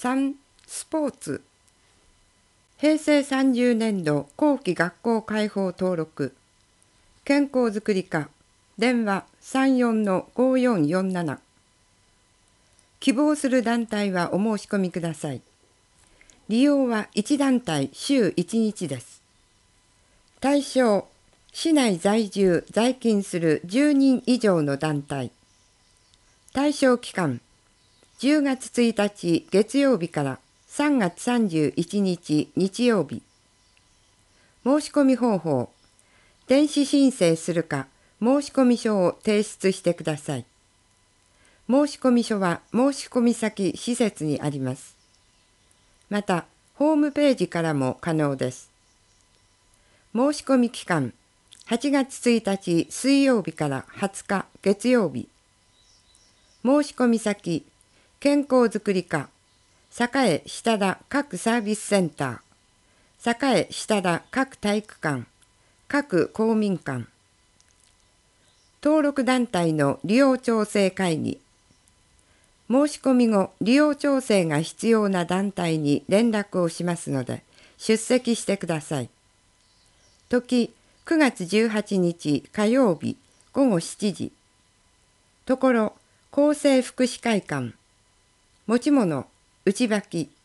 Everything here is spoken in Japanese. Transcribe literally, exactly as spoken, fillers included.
さん. スポーツ。平成さんじゅうねんど後期学校開放登録。健康づくり課。電話 さんよんのごよんよんなな。希望する団体はお申し込みください。利用はいち団体週いちにちです。対象、市内在住在勤するじゅうにん以上の団体。対象期間、じゅうがつついたち月曜日からさんがつさんじゅういちにち日曜日。申し込み方法、電子申請するか申込書を提出してください。申込書は申込先施設にあります。また、ホームページからも可能です。申し込み期間、はちがつついたち水曜日からはつか月曜日。申し込み先、健康づくり課、栄下田各サービスセンター、栄下田各体育館、各公民館。登録団体の利用調整会議。申し込み後、利用調整が必要な団体に連絡をしますので、出席してください。時、くがつじゅうはちにち火曜日ごごしちじ。ところ、厚生福祉会館。持ち物、内履き。